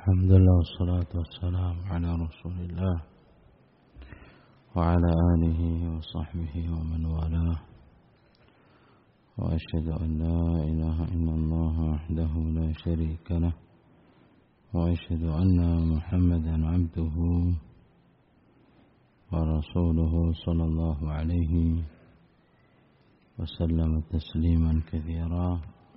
الحمد لله والصلاة والسلام على رسول الله وعلى آله وصحبه ومن والاه وأشهد أن لا إله إلا الله وحده لا شريك له وأشهد أن محمدا عبده ورسوله صلى الله عليه وسلم تسليما كثيرا.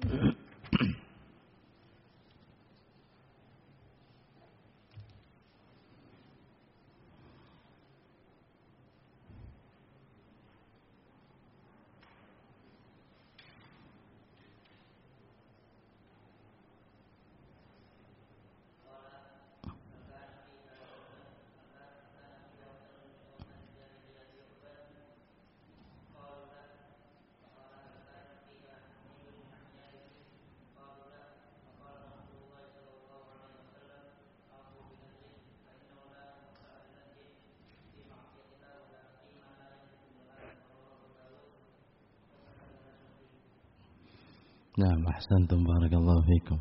Nah, ahsantum, barakallahu fikum.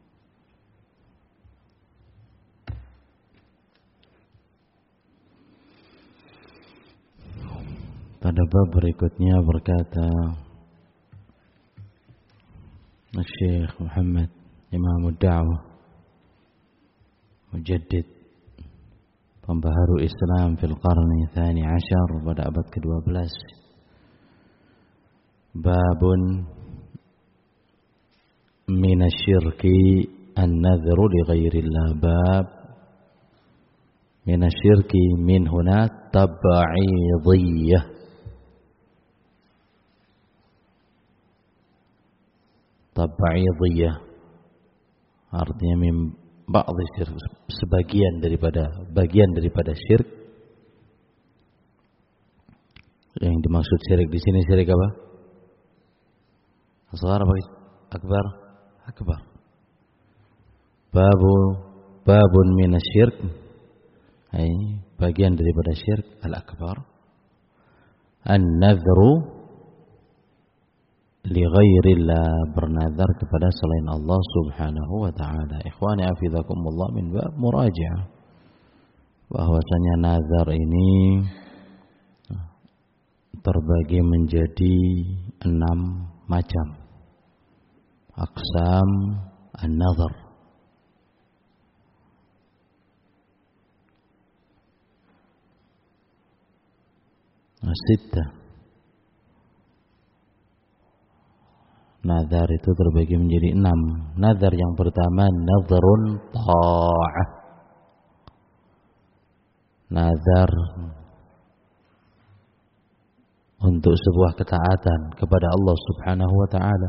Pada bab berikutnya berkata Syekh Muhammad Imam Da'wah Mujaddid pembaharu Islam fil qarni tsani asyar pada abad ke-12. Babun min asyirki an-nadhru li ghairillah. Bab min asyirki min huna tab'idiyah. Tab'idiyah artinya min ba'd syirk, sebagian daripada syirik. Yang dimaksud syirik di sini syirik apa? Asghar apa akbar? Akbar. Babun min asyirk, bagian daripada syirik al-akbar. An-nadhru li ghairillah, bernazar kepada selain Allah subhanahu wa ta'ala. Ikhwani hafizakumullah, min bab murajaah bahwasanya nazar ini terbagi menjadi 6 macam. Aqsam an-nazar. Sittah. Nazar itu terbagi menjadi 6. Nazar yang pertama nazarun ta'ah. Nazar untuk sebuah ketaatan kepada Allah subhanahu wa ta'ala.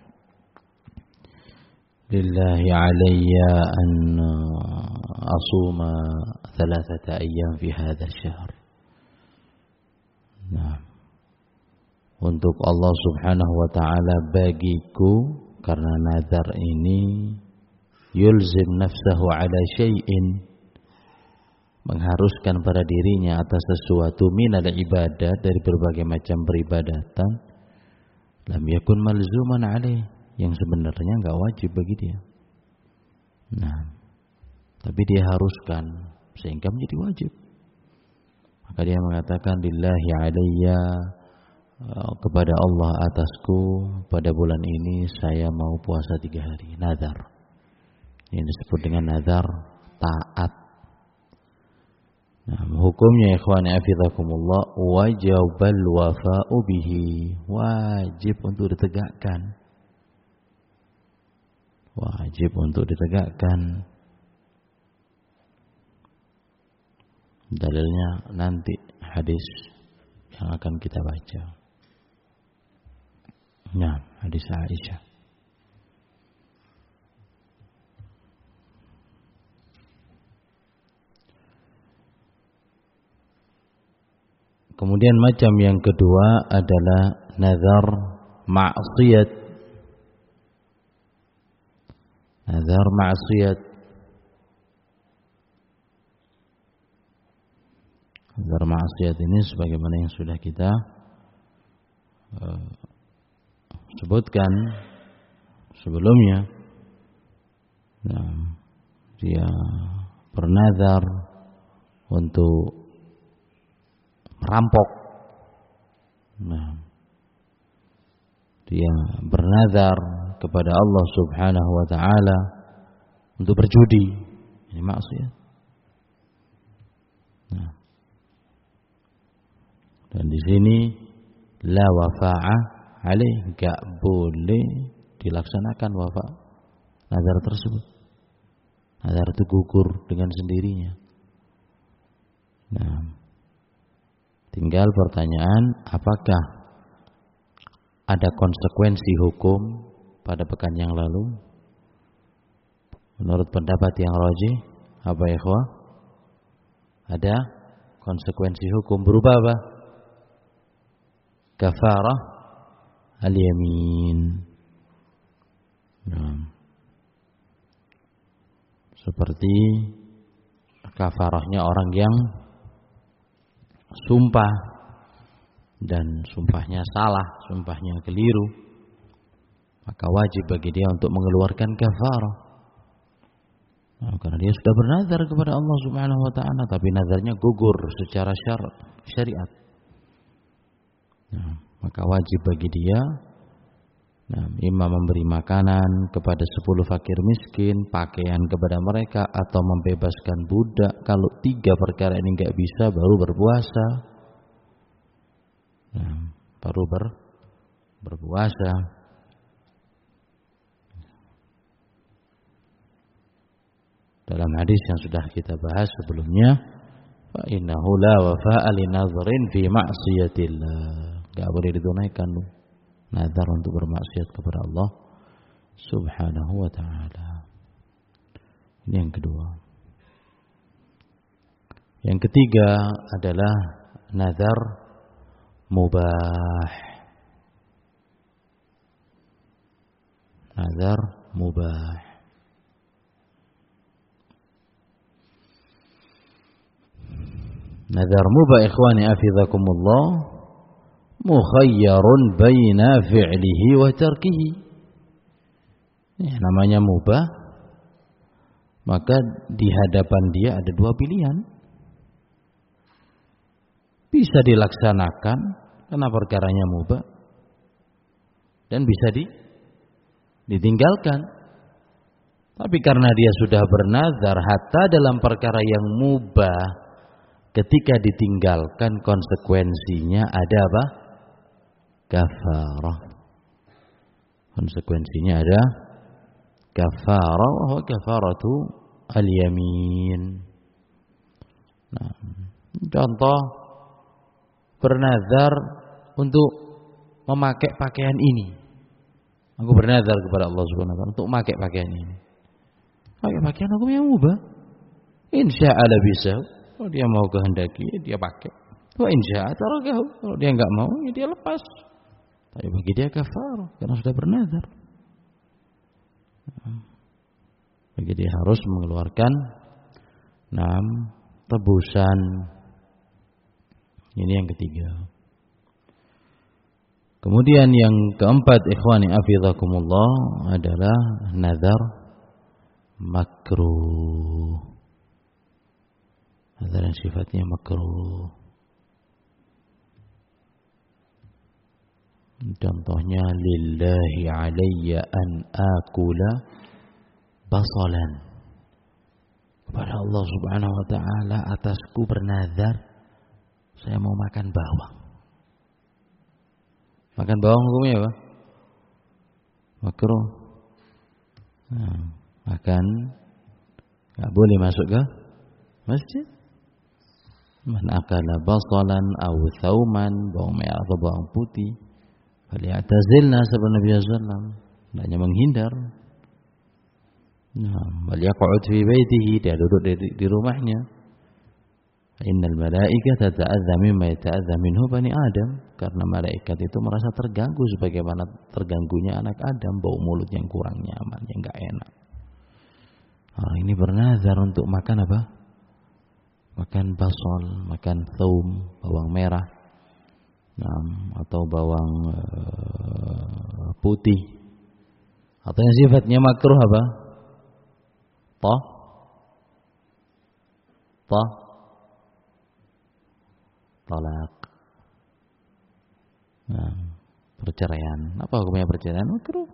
Lillahi alayya an asuma 3 ayyam fi hadha syahr. Nah, untuk Allah subhanahu wa ta'ala bagiku, karena nazar ini yulzim nafsahu ala syai'in, mengharuskan pada dirinya atas sesuatu minal ibadah, dari berbagai macam peribadatan, lam yakun malzuman alaih, yang sebenarnya enggak wajib bagi dia. Nah, tapi dia haruskan sehingga menjadi wajib. Maka dia mengatakan lillahi alayya, kepada Allah atasku pada bulan ini saya mau puasa 3 hari. Nazar. Ini disebut dengan nazar taat. Nah, hukumnya ikhwani hafizakumullah wajibal wafa'u bihi, wajib untuk ditegakkan. Wajib untuk ditegakkan. Dalilnya nanti hadis yang akan kita baca. Nah, hadis Aisyah. Kemudian macam yang kedua adalah nazar ma'siyat. Nazar ma'siyat. Nazar ma'siyat ini sebagaimana yang sudah kita sebutkan sebelumnya. Nah, dia bernazar untuk merampok. Nah, dia bernazar kepada Allah Subhanahu wa taala untuk berjudi. Ini maksiat. Nah, dan di sini la wafa'a alaih, enggak boleh dilaksanakan wafa nazar tersebut. Nazar itu gugur dengan sendirinya. Nah, tinggal pertanyaan, apakah ada konsekuensi hukum pada pekan yang lalu? Menurut pendapat yang rajih, apa ya ikhwah? Ada konsekuensi hukum berupa apa? Kafarah al-yamin. Nah, seperti kafarahnya orang yang sumpah dan sumpahnya salah, sumpahnya keliru, maka wajib bagi dia untuk mengeluarkan kafarah. Nah, karena dia sudah bernazar kepada Allah Subhanahu wa taala, tapi nazarnya gugur secara syariat. Nah, maka wajib bagi dia imam memberi makanan kepada 10 fakir miskin, pakaian kepada mereka, atau membebaskan budak. Kalau 3 perkara ini enggak bisa, baru berpuasa. Nah, baru berpuasa. Dalam hadis yang sudah kita bahas sebelumnya, fa innahu la wafa'a li nadhrin fi ma'siyatillah. Enggak boleh ditunaikan nazar untuk bermaksiat kepada Allah Subhanahu wa taala. Ini yang kedua. Yang ketiga adalah nazar mubah. Nazar mubah. Nazar mubah ikhwani afizakumullah mukhayyarun baina fi'lihi wa tarkihi. Ya, namanya mubah, maka di hadapan dia ada 2 pilihan. Bisa dilaksanakan karena perkaranya mubah, dan bisa ditinggalkan. Tapi karena dia sudah bernazar, hatta dalam perkara yang mubah, ketika ditinggalkan konsekuensinya ada apa? Kafarah. Konsekuensinya ada kafarah, wa kafaratu al-yamin. Nah, contoh bernazar untuk memakai pakaian ini. Aku bernazar kepada Allah Subhanahu wa taala untuk memakai pakaian ini. Pakai pakaian aku yang mubah. Insyaallah bisa. Kalau dia mau kehendaki, dia pakai. Wa insyaallah tarakahu. Kalau dia enggak mau, ya dia lepas. Tapi bagi dia kafarah karena sudah bernazar. Bagi dia harus mengeluarkan 6 tebusan. Ini yang ketiga. Kemudian yang keempat ikhwani afizakumullah adalah nazar makruh. Nazar yang sifatnya makruh. Contohnya lillahi alayya an akula basalan. Kepada Allah Subhanahu wa taala atasku bernazar saya mau makan bawang. Makan bawang hukumnya apa? Makruh. Nah, makan enggak boleh masuk ke masjid. Man akala basalan aw thauman, bawang merah atau bawang putih, falyatazilna sabana Nabi sallallahu alaihi wasallam, hendaknya menghindar. Nah, bal yaq'ud fi baitihi, dia duduk di rumahnya. Innal malaikata tata'adza mimma yata'adza minhu bani Adam, karena malaikat itu merasa terganggu sebagaimana terganggunya anak Adam, bau mulut yang kurang nyaman, yang enggak enak. Orang ini bernazar untuk makan apa? Makan basal, makan thaum, bawang merah, atau bawang putih, atau yang sifatnya makruh apa? contoh talak. Nah, perceraian. Apa hukumnya perceraian? Makruh.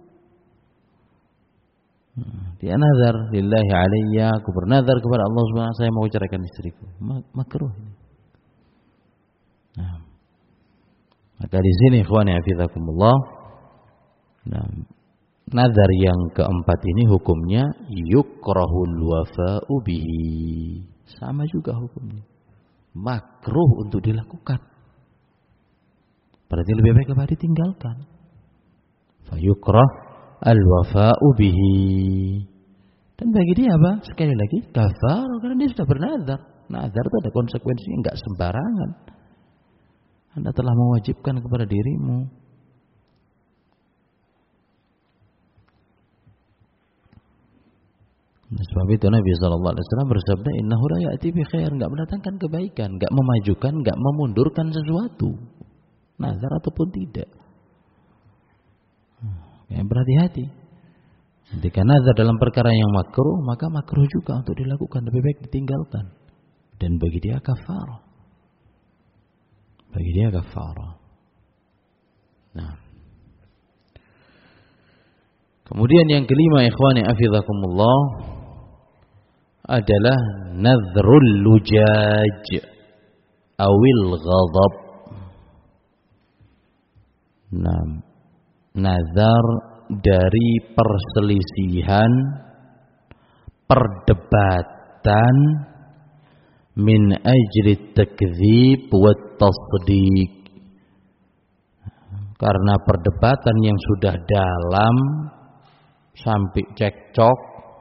Dia nazar lillahi alayya, aku bernazar kepada Allah Subhanahu wa taala saya mau ceraikan istriku. Makruh ini. Nah, maka di sini ikhwani hafizakumullah. Nah, nazar yang keempat ini hukumnya yukrahul wafa'u bihi. Sama juga hukumnya. Makruh untuk dilakukan. Berarti lebih baik kepada ditinggalkan. Fayukrah al-wafa'u bihi. Dan bagi dia apa? Sekali lagi kafar karena dia sudah bernazar. Nazar itu ada konsekuensinya, enggak sembarangan. Anda telah mewajibkan kepada dirimu. Sebab itu Nabi SAW bersabda, innahu la ya'ti bi khair, enggak mendatangkan kebaikan, enggak memajukan, enggak memundurkan sesuatu. Nazar ataupun tidak. Berhati-hati. Jika nazar dalam perkara yang makruh, maka makruh juga untuk dilakukan, lebih baik ditinggalkan. Dan bagi dia kafarah. Bagi dia kafarah. Nah. Kemudian yang kelima ikhwani hafizakumullah adalah nadhrul lujaj awil ghadab. Nah, nazar dari perselisihan, perdebatan min ajli takdzib wa tasdiq. Karena perdebatan yang sudah dalam sampai cekcok,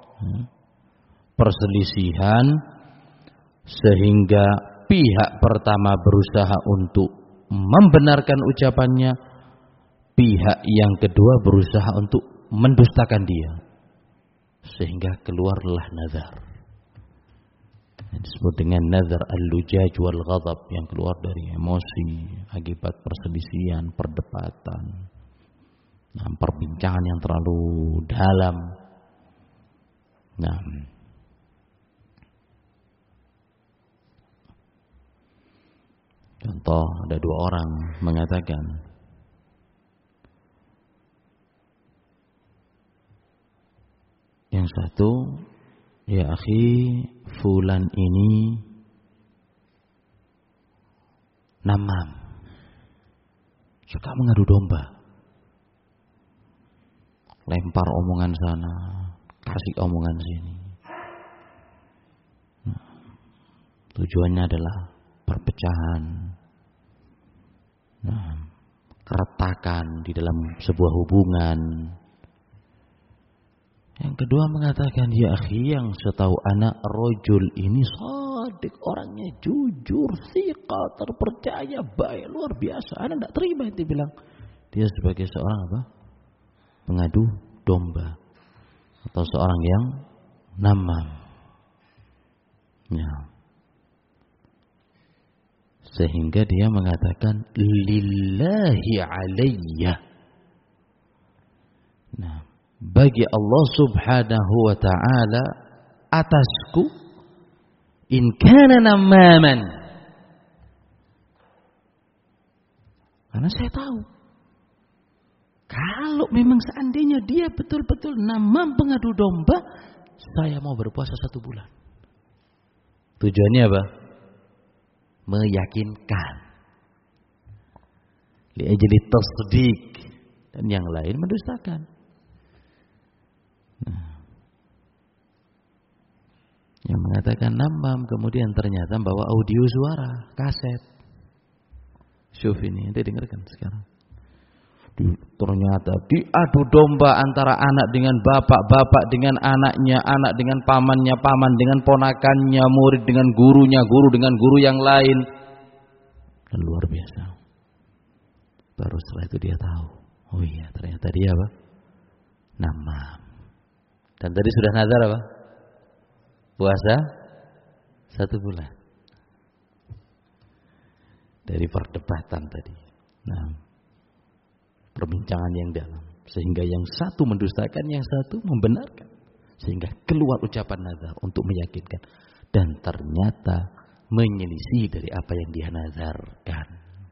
perselisihan sehingga pihak pertama berusaha untuk membenarkan ucapannya, pihak yang kedua berusaha untuk mendustakan dia, sehingga keluarlah nazar. Yang disebut dengan nazar al-lujaj wal ghadab, yang keluar dari emosi akibat perselisihan, perdebatan, perbincangan yang terlalu dalam. Nah, contoh ada dua orang mengatakan, yang satu, ya akhi, fulan ini namam, suka mengadu domba, lempar omongan sana, kasih omongan sini. Tujuannya adalah perpecahan, keretakan di dalam sebuah hubungan. Yang kedua mengatakan, ya akhi, yang setahu anak rojul ini shadiq, orangnya jujur, thiqah, terpercaya, baik, luar biasa. Anak tidak terima itu, bilang dia sebagai seorang apa? Pengadu domba atau seorang yang namam. Ya. Sehingga dia mengatakan lillahi alayya. Nah, bagi Allah Subhanahu wa ta'ala atasku, in kana namaman, karena saya tahu kalau memang seandainya dia betul-betul namam, pengadu domba, saya mau berpuasa 1 bulan. Tujuannya apa? Meyakinkan, li'ajli tasdiq, dan yang lain mendustakan. Yang mengatakan namam, kemudian ternyata bawa audio suara, kaset. Syuf ini, nanti dengarkan sekarang. Ternyata diadu domba antara anak dengan bapak, bapak dengan anaknya, anak dengan pamannya, paman dengan ponakannya, murid dengan gurunya, guru dengan guru yang lain. Dan luar biasa. Baru setelah itu dia tahu, oh iya, ternyata dia apa? Namam. Dan tadi sudah nazar apa? Puasa 1 bulan. Dari perdebatan tadi. Nah, perbincangan yang dalam. Sehingga yang satu mendustakan, yang satu membenarkan. Sehingga keluar ucapan nazar untuk meyakinkan. dan ternyata menyelisih dari apa yang dia nazarkan.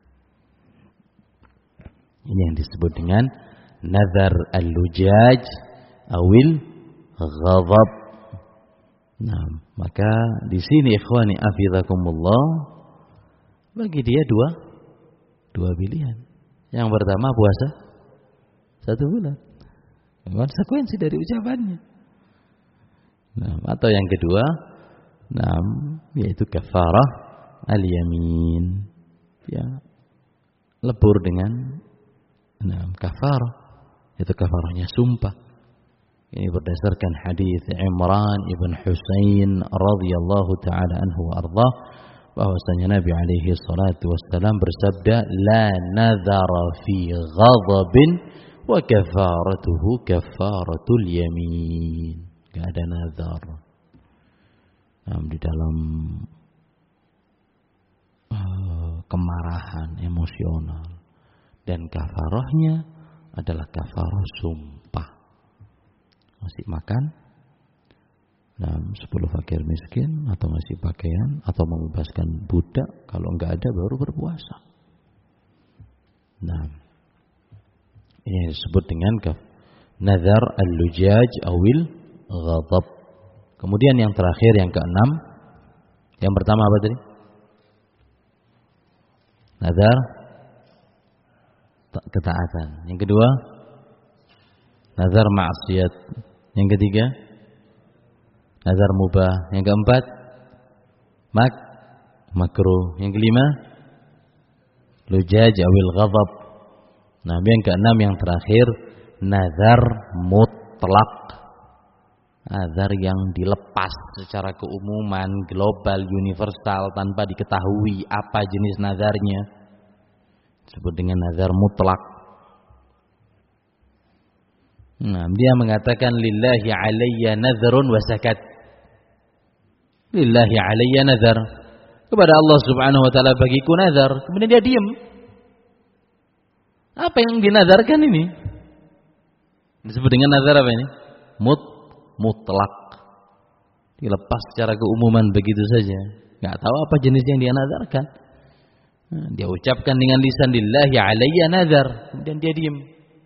Ini yang disebut dengan nazar al-lujaj awil ghadab. Nah, maka di sini ikhwani afizakumullah, bagi dia dua pilihan. Yang pertama puasa 1 bulan, konsekuensi dari ucapannya. Nah, atau yang kedua, yaitu kafarah al-yamin, ya, lebur dengan kafarah, itu kafarahnya sumpah. Ini berdasarkan hadis Imran ibn Husain radhiyallahu taala anhu wa ardhah, bahwasanya Nabi alaihi salatu wassalam bersabda, la nadhara fi ghadabin wa kafaratuhu kafaratul yamin. Enggak ada nazar di dalam kemarahan emosional, dan kafarahnya adalah kafarah sumpah. Masih makan 10 fakir miskin, atau ngasih pakaian, atau membebaskan budak. Kalau enggak ada baru berpuasa. Nah, ini disebut dengan nazar al-lujaj awil ghadab. Kemudian yang terakhir, yang keenam, yang pertama apa tadi? Nazar ketaatan. Yang kedua, nazar maksiat. Yang ketiga, nazar mubah. Yang keempat, makruh. Yang kelima, lujaj awil ghadab. Nah, yang keenam, yang terakhir, nazar mutlak. Nazar yang dilepas secara keumuman, global, universal, tanpa diketahui apa jenis nazarnya. Disebut dengan nazar mutlak. Nah, dia mengatakan lillahi alayya nazarun wa sakat. Lillahi alayya nazar. Kepada Allah Subhanahu wa taala bagiku nazar. Kemudian dia diam. Apa yang dinazarkan ini? Disebut dengan nazar apa ini? Mutlak. Dilepas secara keumuman begitu saja. Enggak tahu apa jenis yang dia nazarkan. Nah, dia ucapkan dengan lisan lillahi alayya nazar. Kemudian dia diam.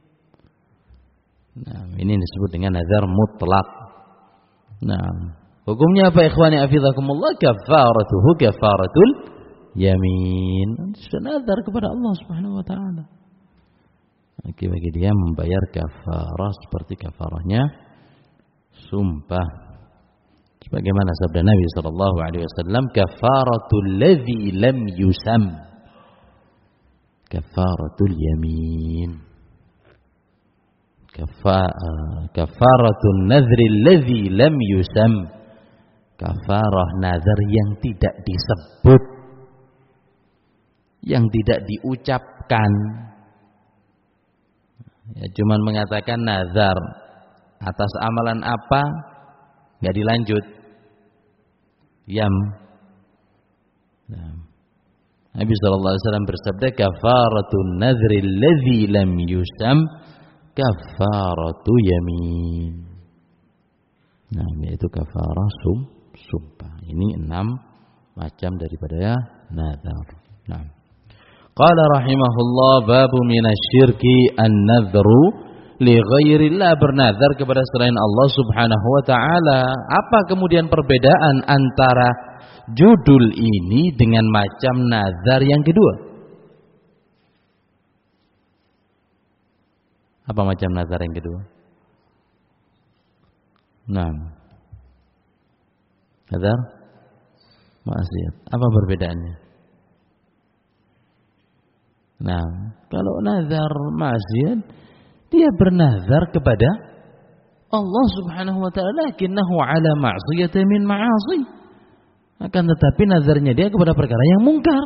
Nah, ini disebut dengan nazar mutlak. Nah, hukumnya apa ikhwani afizakumullah? Kafaratuhu kafaratul yamin. Sudah nazar kepada Allah Subhanahu wa taala. Bagi dia membayar kafarah seperti kafarahnya sumpah. Sebagaimana sabda Nabi sallallahu alaihi wasallam, kafaratul ladzi lam yusam kafaratul yamin. Kafaratun nadhri alladzi lam yusam, kafarah nazar yang tidak disebut, yang tidak diucapkan. Ya, cuman mengatakan nazar atas amalan apa, enggak dilanjut. Nah, Nabi sallallahu alaihi wasallam bersabda, kafaratun nadhri alladzi lam yusam kafaratu yamin. Nah, yaitu kafarah sumpah. Ini 6 macam daripada nazar. Nah, qala rahimahullah, babu minasyirki an-nadhru li ghairillah, bernazar kepada selain Allah Subhanahu wa taala. Apa kemudian perbedaan antara judul ini dengan macam nazar yang kedua? Apa macam nazar yang kedua? Nah, nazar maksiat. Apa perbedaannya? Nah, kalau nazar maksiat, dia bernazar kepada Allah Subhanahu wa taala, lakinnahu ala ma'siyatin min ma'asi. Akan tetapi nazarnya dia kepada perkara yang mungkar,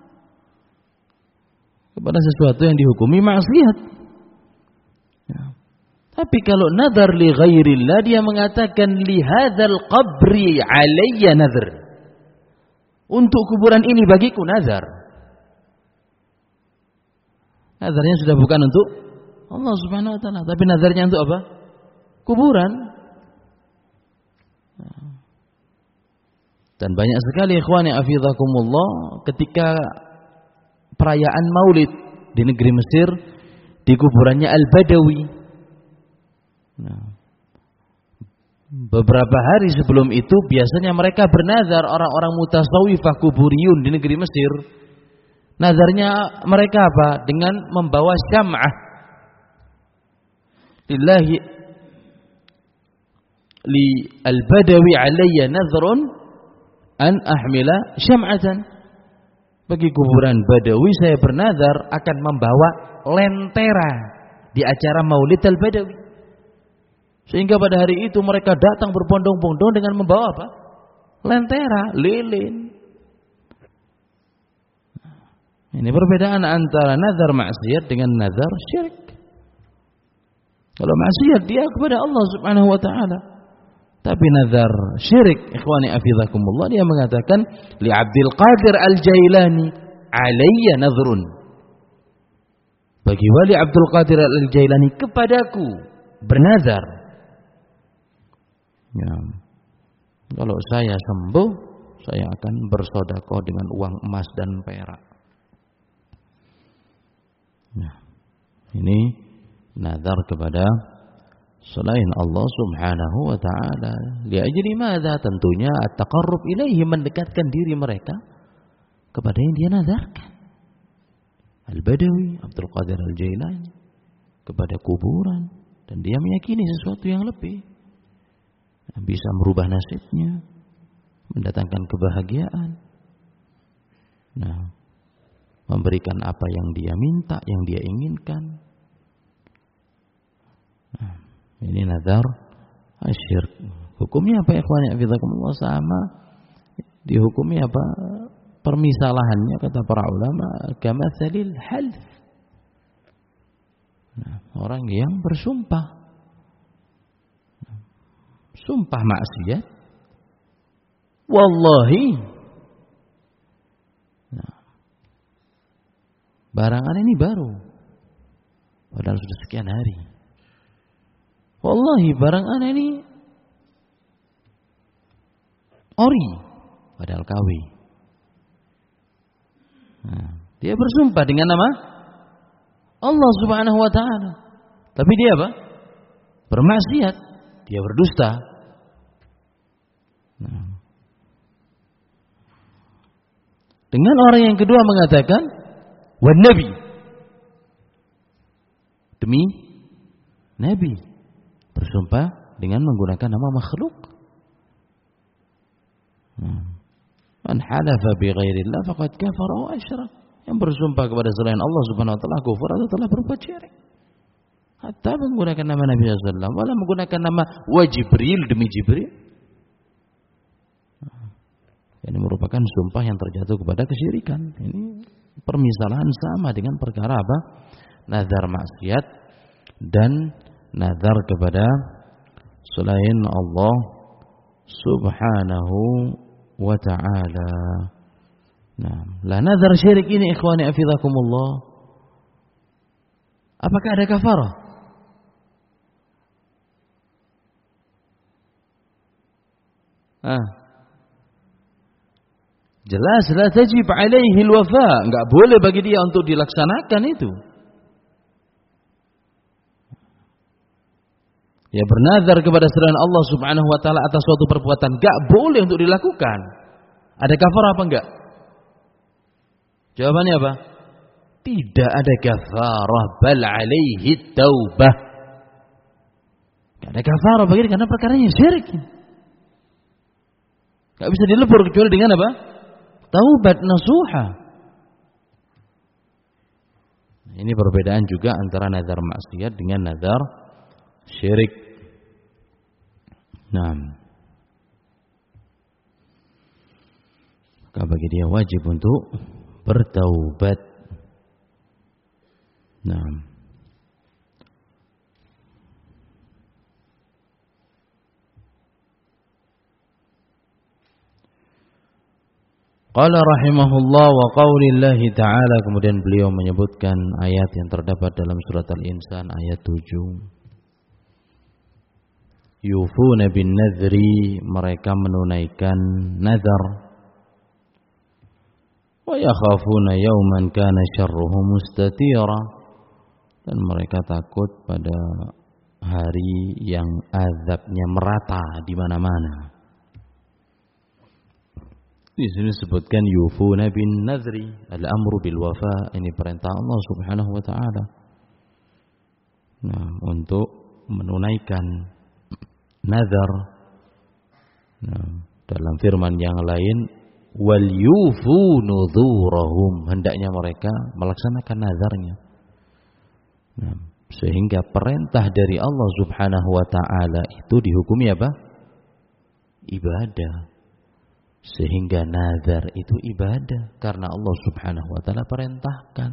kepada sesuatu yang dihukumi maksiat. Ya. Tapi kalau nazar li ghairillah, dia mengatakan li hadzal qabri alayya nazar. Untuk kuburan ini bagiku nazar. Nazarnya sudah bukan untuk Allah Subhanahu wa taala, tapi nazarnya untuk apa? Kuburan. Dan banyak sekali ikhwani hafizakumullah ketika perayaan Maulid di negeri Mesir di kuburannya Al-Badawi. Nah, beberapa hari sebelum itu biasanya mereka bernazar, orang-orang mutasawwifah kuburiyun di negeri Mesir. Nazarnya mereka apa? Dengan membawa syam'ah. Lillahi li al-Badawi alayya nazrun an ahmila syam'atan. Bagi kuburan Badawi saya bernazar akan membawa lentera di acara Maulid Al-Badawi. Sehingga pada hari itu mereka datang berbondong-bondong dengan membawa apa? Lentera, lilin. Ini perbedaan antara nazar maksiat dengan nazar syirik. Kalau maksiat dia kepada Allah Subhanahu wa taala. Tapi nazar syirik, ikhwani hafizakumullah, dia mengatakan li Abdul Qadir Al-Jailani alayya nazrun. Bagi Wali Abdul Qadir Al-Jailani kepadaku bernazar. Ya. Kalau saya sembuh, saya akan bersedekah dengan uang emas dan perak. Nah, ini nazar kepada selain Allah Subhanahu wa taala. Liajli madza? Tentunya at-taqarrub ilaihi, mendekatkan diri mereka kepada yang dia nazarkan. Al-Badawi, Abdul Qadir Al-Jailani, kepada kuburan, dan dia meyakini sesuatu yang lebih yang bisa merubah nasibnya, mendatangkan kebahagiaan. Nah, memberikan apa yang dia minta, yang dia inginkan. Nah, ini nazar asyirk. Hukumnya apa ya ikhwan? Hafizakumullah, sama dihukumi apa? Permisalahannya kata para ulama kamatsalil half. Nah, orang yang bersumpah, sumpah maksiat, wallahi, nah, barangan ini baru, padahal sudah sekian hari. Wallahi barangan ini ori, padahal kawi. Nah, dia bersumpah dengan nama Allah Subhanahu wa taala. Tapi dia apa? Bermaksiat, dia berdusta. Nah, dengan orang yang kedua mengatakan wan nabi, demi nabi, bersumpah dengan menggunakan nama makhluk. Man halafa bi ghairillah faqad kafara wa asyrak. Yang bersumpah kepada selain Allah Subhanahu wa taala kufur atau telah berbuat syirik. Hatta menggunakan nama Nabi sallallahu alaihi wasallam, wala menggunakan nama wa Jibril demi Jibril. Ini merupakan sumpah yang terjatuh kepada kesyirikan. Ini permisalahan sama dengan perkara apa? Nazar maksiat dan nazar kepada selain Allah Subhanahu wa ta'ala. Nah, la nazar syirik ini ikhwani hafizakumullah, apakah ada kafarah? Jelas la tajib alaihi alwafa, enggak boleh bagi dia untuk dilaksanakan itu. Ya, bernazar kepada selain Allah Subhanahu wa taala atas suatu perbuatan enggak boleh untuk dilakukan. Ada kafarah apa enggak? Jawabannya apa? Tidak ada kafarah, bal alaihi taubah. Enggak ada kafarah bagi dia karena perkaranya syirik. Enggak bisa dilebur kecuali dengan apa? Taubat nasuha. Ini perbedaan juga antara nazar maksiat dengan nazar syirik. Nah, maka bagi dia wajib untuk bertaubat. Nah, qala rahimahullah wa qaulillahi ta'ala, kemudian beliau menyebutkan ayat yang terdapat dalam surat Al-Insan ayat 7. Yufuna bin nadhri, mereka menunaikan nazar. Wa yakhafuna yawman kana syarruhu mustatira, dan mereka takut pada hari yang azabnya merata di mana-mana. Di sini disebutkan yufuna bin nadhri, al-amru bil wafa, ini perintah Allah Subhanahu wa taala. Nah, untuk menunaikan nazar. Nah, dalam firman yang lain, wal yufu nuzurahum, hendaknya mereka melaksanakan nazarnya. Nah, sehingga perintah dari Allah Subhanahu wa taala itu dihukumi apa? Ibadah. Sehingga nazar itu ibadah karena Allah Subhanahu wa taala perintahkan.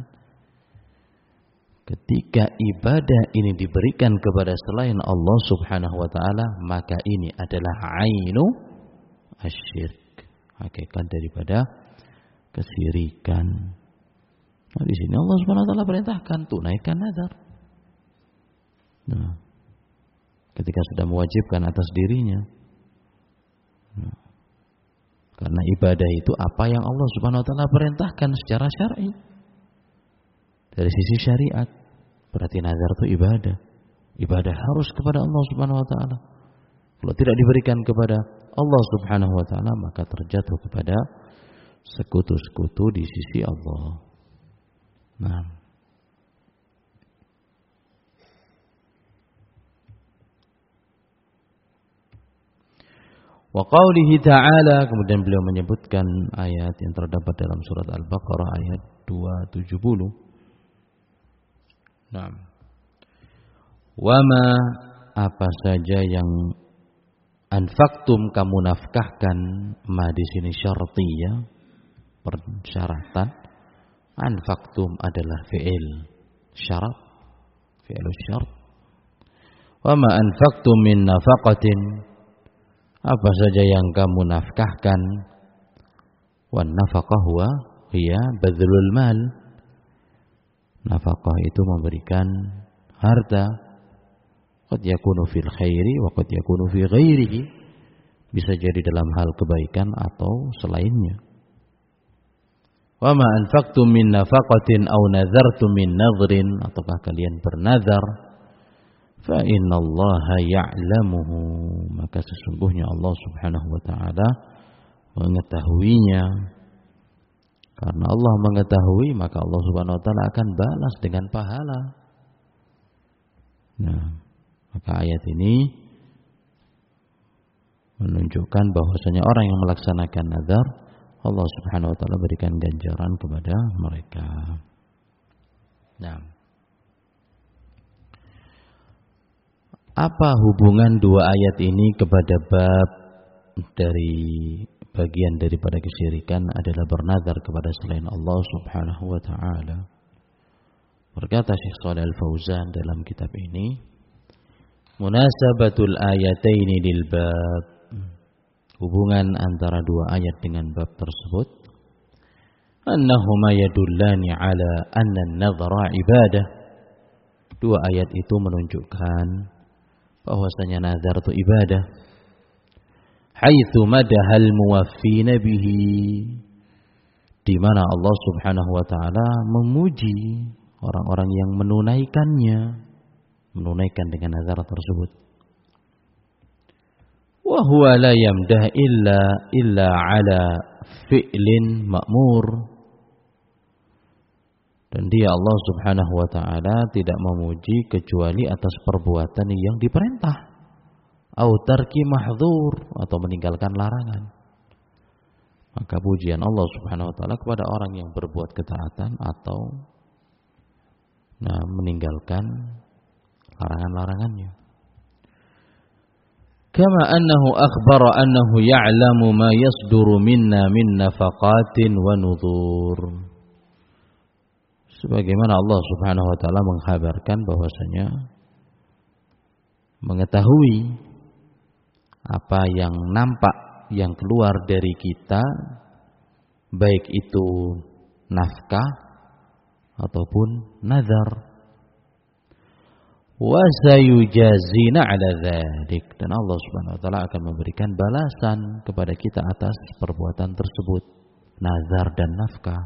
Ketika ibadah ini diberikan kepada selain Allah Subhanahu wa taala, maka ini adalah ainu asyirk, hakikat daripada kesyirikan. Nah, di sini Allah Subhanahu wa taala perintahkan tunaikan nazar. Nah, ketika sudah mewajibkan atas dirinya. Nah, karena ibadah itu apa yang Allah Subhanahu wa taala perintahkan secara syar'i. Dari sisi syariat, berarti nazar itu ibadah. Ibadah harus kepada Allah Subhanahu wa taala. Kalau tidak diberikan kepada Allah Subhanahu wa taala, maka terjatuh kepada sekutu-sekutu di sisi Allah. Nah, wa qaulihi ta'ala, kemudian beliau menyebutkan ayat yang terdapat dalam surat Al-Baqarah ayat 270. Nah, wama, apa saja yang anfaktum, kamu nafkahkan, ma di sini syartiyah, persyaratan. Anfaktum adalah fi'il syarat, fi'il syart. Wama anfaktum min nafaqatin, apa saja yang kamu nafkahkan. Wan nafaqah huwa hiya badlul mal. Nafkah itu memberikan harta. Qad yakunu fil khairi wa qad yakunu fi ghairihi, bisa jadi dalam hal kebaikan atau selainnya. Wa ma anfaqtum min nafaqatin aw nazartum min nadhrin, ataukah kalian bernazar, fa innallaha ya'lamuhu, maka sesungguhnya Allah Subhanahu wa taala mengetahuinya. Karena Allah mengetahui, maka Allah Subhanahu wa taala akan balas dengan pahala. Nah, maka ayat ini menunjukkan bahwasanya orang yang melaksanakan nazar, Allah Subhanahu wa taala berikan ganjaran kepada mereka. Nah, apa hubungan dua ayat ini kepada bab dari bagian daripada kesyirikan adalah bernazar kepada selain Allah Subhanahu wa taala? Berkata Syekh Shalih Al-Fauzan dalam kitab ini, munasabatul ayataini lil bab, hubungan antara dua ayat dengan bab tersebut, annahuma yadullani ala anna an-nadhara ibadah. Dua ayat itu menunjukkan bahwasanya nazar itu ibadah. Haitsu madahal muwaffina bihi, di mana Allah Subhanahu wa taala memuji orang-orang yang menunaikannya, menunaikan dengan nazar tersebut. Wa huwa la yamdah illa ala fi'lin ma'mur, dan dia Allah Subhanahu wa taala tidak memuji kecuali atas perbuatan yang diperintah. Au tarki mahdzur, atau meninggalkan larangan. Maka pujian Allah Subhanahu wa taala kepada orang yang berbuat ketaatan atau meninggalkan larangan-larangannya. Kama annahu akhbara annahu ya'lamu ma yasduru minna min nafaqatin wa nudhur. Sebagaimana Allah Subhanahu wa taala mengkhabarkan bahwasanya mengetahui apa yang nampak, yang keluar dari kita, baik itu nafkah ataupun nazar. wa sayujazina 'ala dzalik, dan Allah Subhanahu wa taala akan memberikan balasan kepada kita atas perbuatan tersebut, nazar dan nafkah.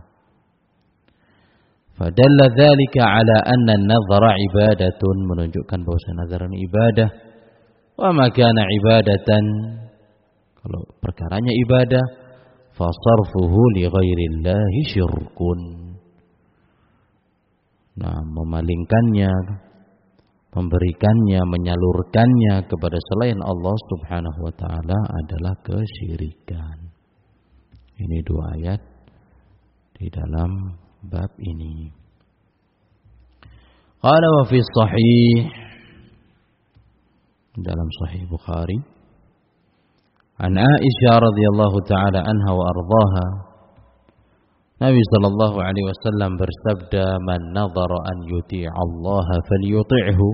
Fadalla dzalika 'ala anna an-nadhara ibadatun, menunjukkan bahwa nazar ini ibadah. Wa ma kana ibadatan, kalau perkaranya ibadah, fa sarfuhu li ghairillahi syirkun. Nah, memalingkannya, memberikannya, menyalurkannya kepada selain Allah Subhanahu wa taala adalah kesyirikan. Ini dua ayat di dalam bab ini. Qala wa fi sahih, dalam sahih Bukhari, an Aisyah radhiyallahu taala anha wa ardhaha, Nabi sallallahu alaihi wasallam bersabda, man nadhara an yuti'a Allah falyuti'hu.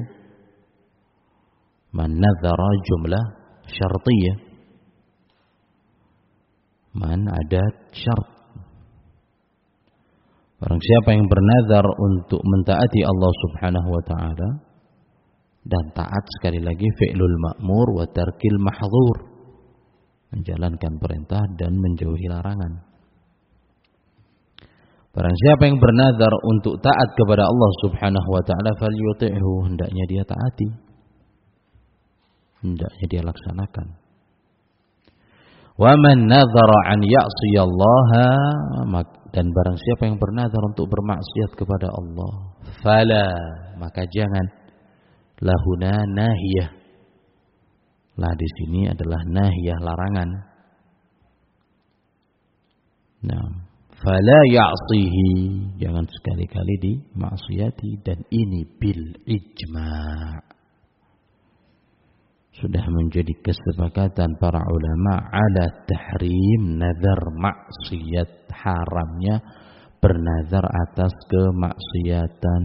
Man nadhara jumlah syartiyah, man adat syarat. Barang siapa yang bernazar untuk mentaati Allah Subhanahu wa taala, dan taat sekali lagi fi'lul ma'mur wa tarkil mahdzur, menjalankan perintah dan menjauhi larangan. Barang siapa yang bernazar untuk taat kepada Allah Subhanahu wa taala, falyuti'hu, hendaknya dia taati, hendaknya dia laksanakan. Wa man nazara an ya'siyallaha, dan barang siapa yang bernazar untuk bermaksiat kepada Allah, fala, maka jangan, lahuna nahiyah, lah di sini adalah nahiyah, larangan. Nah, fala ya'sihi, jangan sekali-kali dimaksiati, dan ini bil ijma', sudah menjadi kesepakatan para ulama ala tahrim nazar maksiat, haramnya bernazar atas kemaksiatan.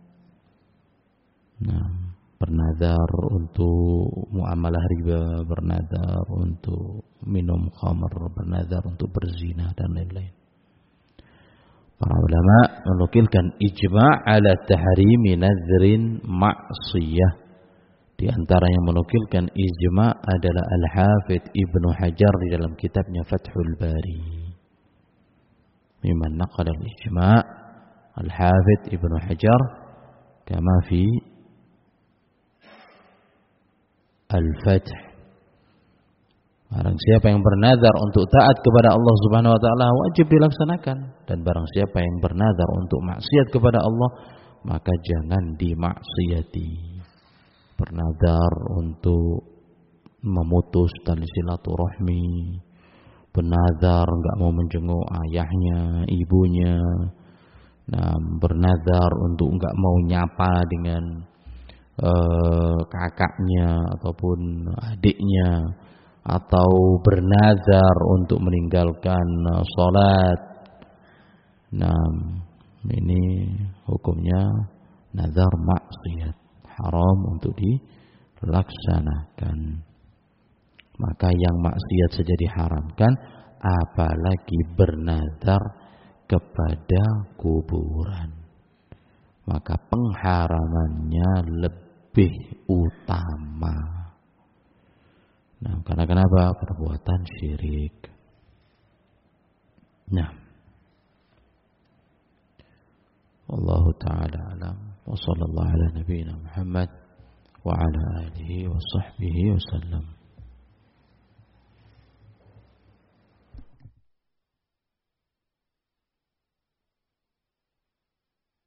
Nah, bernazar untuk muamalah riba, bernazar untuk minum khamr, bernazar untuk berzina dan lain-lain. Para ulama menukilkan ijma' ala tahrimi nazrin maksiyah. Di antara yang menukilkan ijma' adalah Al-Hafidh Ibnu Hajar di dalam kitabnya Fathul Bari. Mimman naqala al-ijma' Al-Hafidh Ibnu Hajar kama fi Al-Fath. Barang siapa yang bernazar untuk taat kepada Allah Subhanahu wa taala, wajib dilaksanakan, dan barang siapa yang bernazar untuk maksiat kepada Allah, maka jangan dimaksiati. Bernazar untuk memutus tali silaturahmi, bernazar enggak mau menjenguk ayahnya, ibunya, nah, bernazar untuk enggak mau nyapa dengan kakaknya ataupun adiknya, atau bernazar untuk meninggalkan sholat. Nah, ini hukumnya nazar maksiat, haram untuk dilaksanakan. Maka yang maksiat saja diharamkan, apalagi bernazar kepada kuburan. Maka pengharamannya lebih utama. Nah, karena kenapa? Perbuatan syirik. Nah, wallahu ta'ala alam. Wa sallallahu ala nabiyyina Muhammad wa ala alihi wa sahbihi wa sallam.